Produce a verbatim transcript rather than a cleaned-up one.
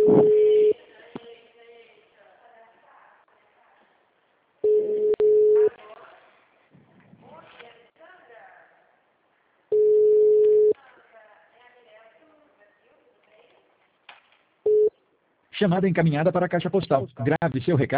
Chamada encaminhada para a caixa postal. Grave seu recado.